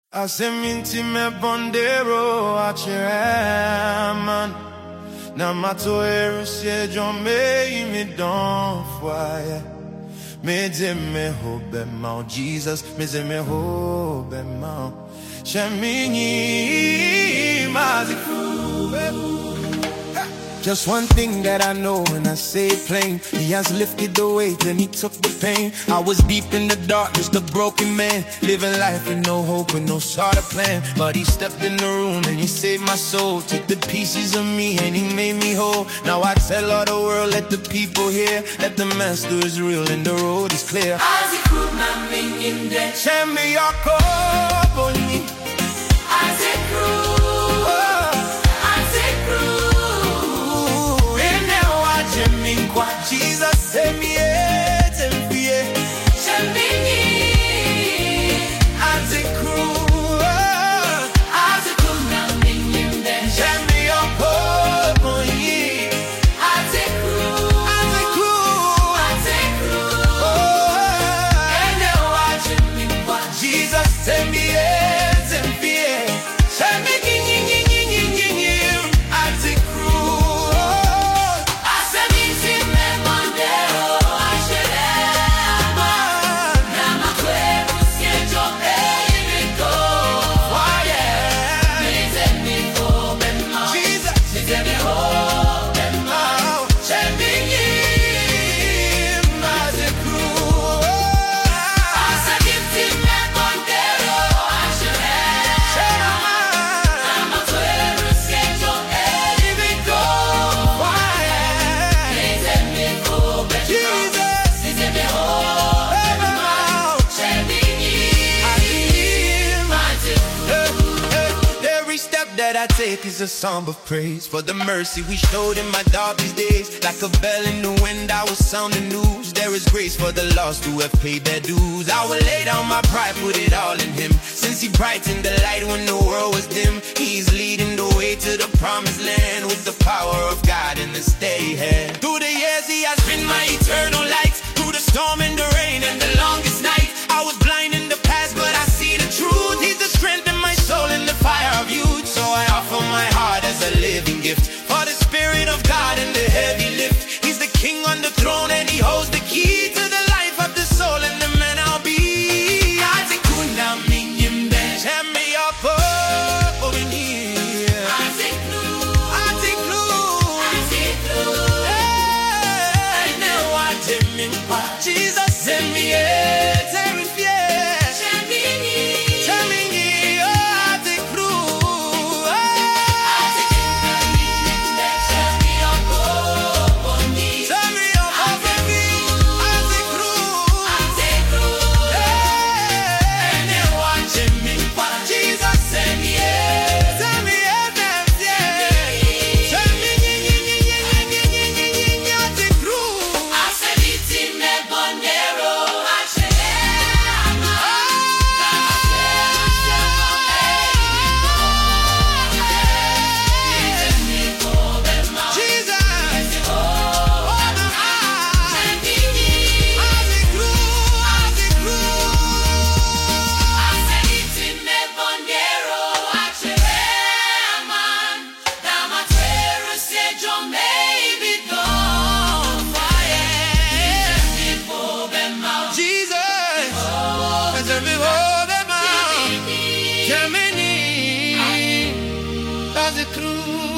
Aseminti me bondero acheman na matoero se John me don foye me de me hobe ma Jesus me de me hobe ma shemini maziku. Just one thing that I know, and I say it plain: He has lifted the weight and He took the pain. I was deep in the dark, just a broken man, living life with no hope and no sort of plan. But He stepped in the room and He saved my soul, took the pieces of me and He made me whole. Now I tell all the world, let the people hear, that the Master is real and the road is clear. Jesus send me that I take is a song of praise for the mercy we showed in my darkest days. Like a bell in the wind, I will sound the news. There is grace for the lost who have paid their dues. I will lay down my pride, put it all in Him. Since He brightened the light when the world was dim, He's leading the way to the promised land with the power of God in the steady hand. Through the years He has been my eternal light, through the storm and the rain and the longest night. I was blind in the past, but I see the truth. He's the strength in my soul and the fire of youth. So I offer my heart as a living gift for the Spirit of God and the heavy lift. He's the King on the throne and He holds the key to the life of the soul and the man I'll be. Jesus send me Germany, as a crew.